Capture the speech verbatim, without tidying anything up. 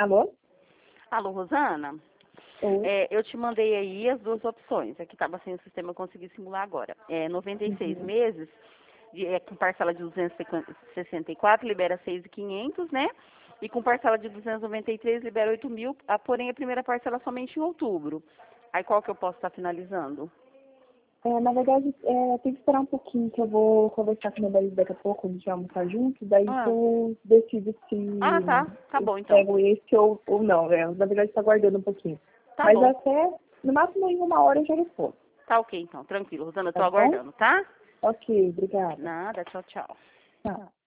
Alô? Alô, Rosana? Oi. É, eu te mandei aí as duas opções. Aqui estava sem o sistema, eu consegui simular agora. É, noventa e seis Uhum. meses, de, é, com parcela de duzentos e sessenta e quatro, libera seis mil e quinhentos, né? E com parcela de duzentos e noventa e três, libera oito mil, ah, porém a primeira parcela somente em outubro. Aí qual que eu posso estar finalizando? É, na verdade, é, tem que esperar um pouquinho que eu vou conversar com meu marido daqui a pouco, a gente vai almoçar junto, daí que Ah, eu decido se ah tá. Tá eu bom então. pego esse ou, ou não, né? Na verdade, está aguardando um pouquinho. Tá Mas bom. até, no máximo, em uma hora eu já respondo, Tá ok então. Tranquilo, Rosana, eu tá tô bom? aguardando, tá? Ok, obrigada. Nada, tchau, tchau. Tchau.